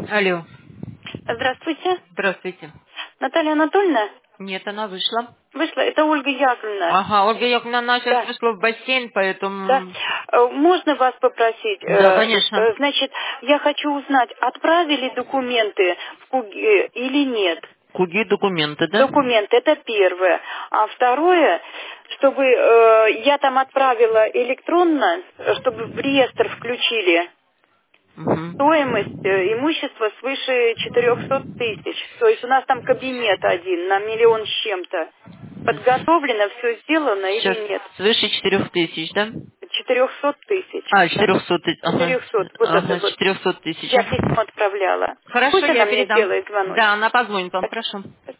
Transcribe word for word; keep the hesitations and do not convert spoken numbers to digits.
Алло. Здравствуйте. Здравствуйте. Наталья Анатольевна? Нет, она вышла. Вышла. Это Ольга Яковлевна. Ага, Ольга Яковлевна, она сейчас Да. вышла в бассейн, Да. поэтому... Э, Можно вас попросить? Да, Э, конечно. э, Значит, я хочу узнать, отправили документы в КУГИ или нет? Куги документы, да? Документы, это первое. А второе, чтобы э, я там отправила электронно, э, чтобы в реестр включили Угу. стоимость э, имущества свыше четырехсот тысяч. То есть у нас там кабинет один на миллион с чем-то. Подготовлено, все сделано Сейчас или нет? свыше четырех тысяч, да? Четырехсот тысяч. А, Да. четырехсот тысяч, ага. Четырехсот. Вот это Ага, вот. четырехсот тысяч. Я письмо отправляла. Хорошо, Пусть я она мне передам. сделает Да, звоночек. она позвонит вам, прошу.